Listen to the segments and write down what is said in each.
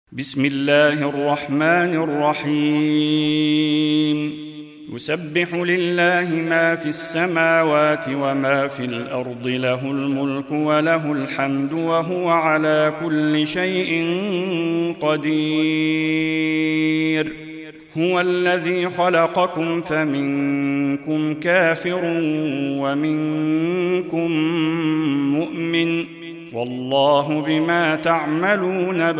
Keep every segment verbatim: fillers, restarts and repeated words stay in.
بسم الله الرحمن الرحيم يسبح لله ما في السماوات وما في الأرض له الملك وله الحمد وهو على كل شيء قدير هو الذي خلقكم فمنكم كافر ومنكم مؤمن والله بما تعملون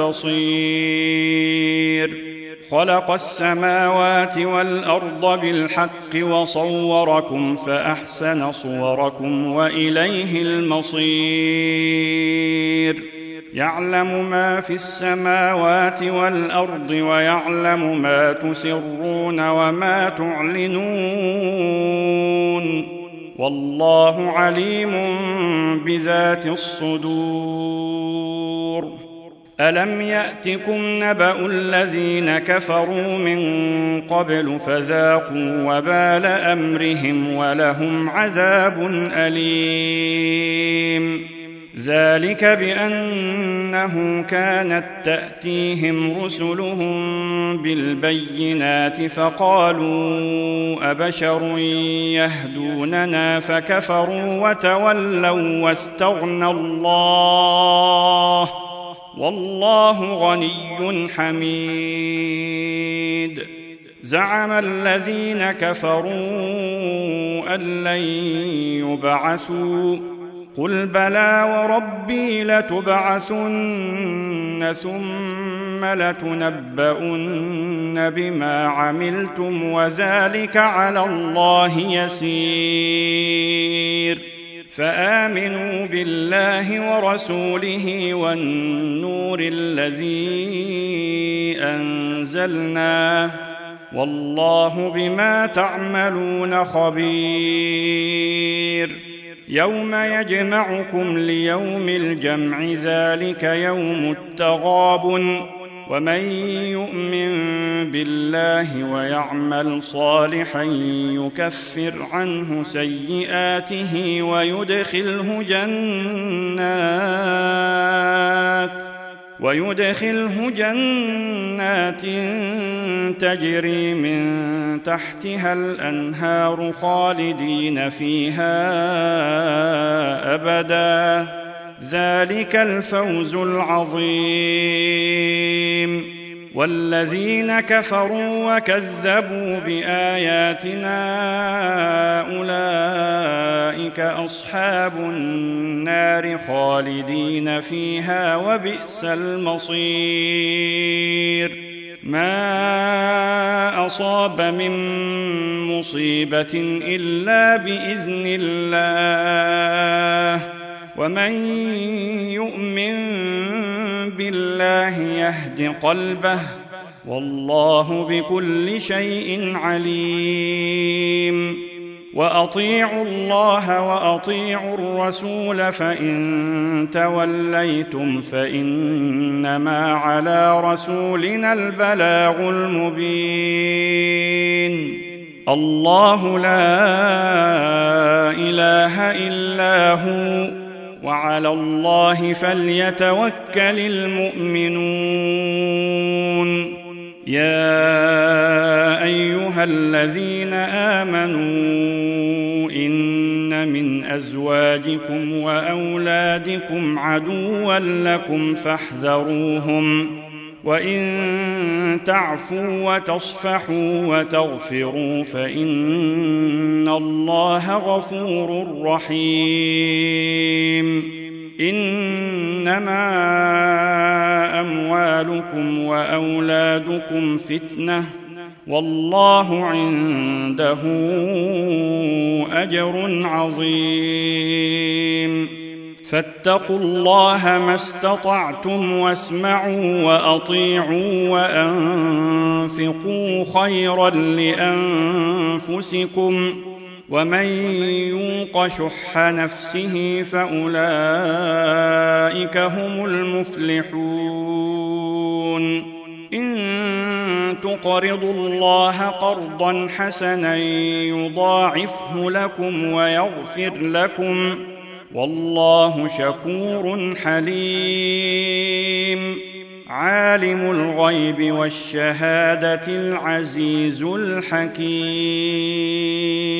بصير خلق السماوات والأرض بالحق وصوركم فأحسن صوركم وإليه المصير يعلم ما في السماوات والأرض ويعلم ما تسرون وما تعلنون والله عليم بذات الصدور ألم يأتكم نبأ الذين كفروا من قبل فذاقوا وبال أمرهم ولهم عذاب أليم ذلك بأنه كانت تأتيهم رسلهم بالبينات فقالوا أبشر يهدوننا فكفروا وتولوا واستغنى الله والله غني حميد زعم الذين كفروا أن لن يبعثوا قل بلى وربي لتبعثن ثم لتنبؤن بما عملتم وذلك على الله يسير فآمنوا بالله ورسوله والنور الذي أنزلنا والله بما تعملون خبير يوم يجمعكم ليوم الجمع ذلك يوم التغابن ومن يؤمن بالله ويعمل صالحا يكفر عنه سيئاته ويدخله جنات ويدخله جنات تجري من تحتها الأنهار خالدين فيها أبدا ذلك الفوز العظيم والذين كفروا وكذبوا بآياتنا أولئك أصحاب النار خالدين فيها وبئس المصير ما أصاب من مصيبة إلا بإذن الله ومن يؤمن بالله يهد قلبه والله بكل شيء عليم وأطيعوا الله وأطيعوا الرسول فإن توليتم فإنما على رسولنا البلاغ المبين الله لا إله إلا هو وعلى الله فليتوكل المؤمنون يا أيها الذين آمنوا إن من أزواجكم وأولادكم عدوا لكم فاحذروهم وإن تعفوا وتصفحوا وتغفروا فإن الله غفور رحيم إنما أموالكم وأولادكم فتنة والله عنده أجر عظيم فاتقوا الله ما استطعتم واسمعوا وأطيعوا وأنفقوا خيرا لأنفسكم ومن يوق شح نفسه فأولئك هم المفلحون إن تقرضوا الله قرضا حسنا يضاعفه لكم ويغفر لكم والله شكور حليم عالم الغيب والشهادة العزيز الحكيم.